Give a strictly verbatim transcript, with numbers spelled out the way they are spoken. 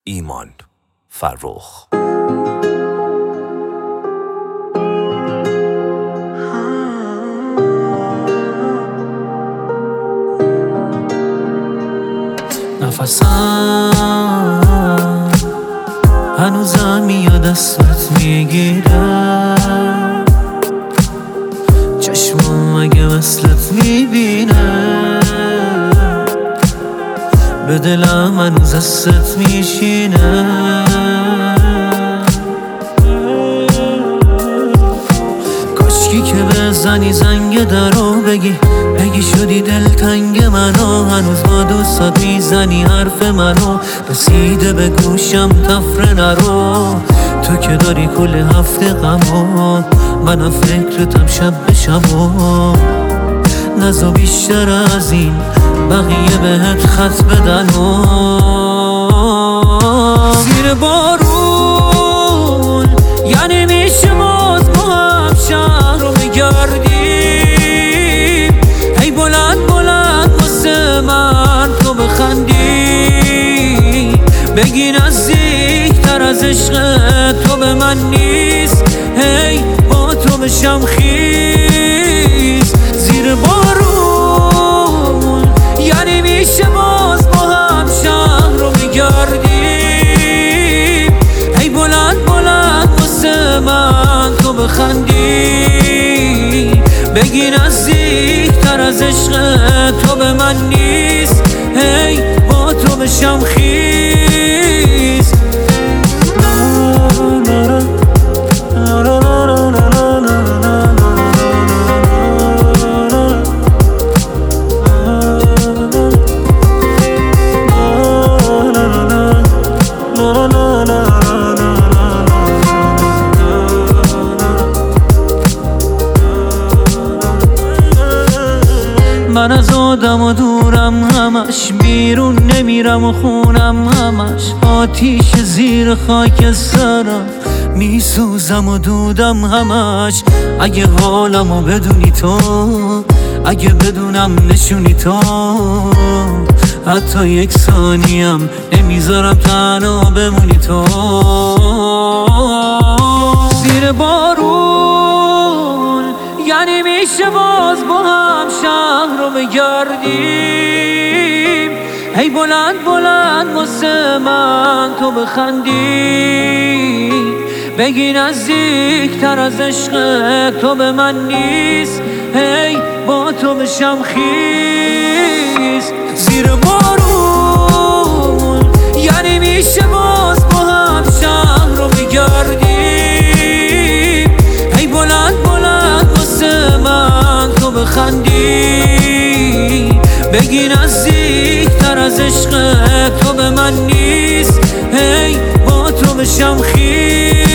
ایمان فرخ. نفسم هنوزم میاد دستت میگیرم، چشمم اگه وصلت میبینه، به دلم هنوز دستت میشینه. کاشکی که بزنی زنگ درو بگی بگی شدی دلتنگ منو، هنوز با دوستات میزنی حرف منو، رسیده به گوشم تفره نرو. تو که داری کل هفته غمو، منم فکرتم شب به شبو. نزا بیشتر از این بقیه بهت خط بدن و زیر بارون یعنی میشه باز با هم شهر رو بگردیم. هی بلند بلند واسه من تو بخندی، بگی نزدیک تر از عشق تو به من نیست. هی با تو بشم خیز زیر بارون یعنی میشه باز با هم شهر رو بگردیم. هی بلند بلند واسه من تو بخندی، بگی نزدیک تر از عشق تو به من نیست. هی با تو بشم خیز. من از آدم و دورم همش، بیرون نمیرم و خونم همش آتیش زیر خاک سرم، میسوزم و دودم همش. اگه حالمو بدونی تو، اگه بدونم نشونی تو، حتی یک ثانیم نمیذارم تنها بمونی تو. زیر بارون یعنی میشه باز با هم شهر رو بگردیم. هی بلند بلند واسه من تو بخندی، بگی نزدیک تر از عشق تو به من نیست. هی با تو بشم خیز زیر بارون یعنی میشه باز با هم شهر رو بگردیم. هی بلند بلند واسه من تو بخندی، بگی نزدیک تر از عشق تو به من نیست. هی با تو بشم خیز.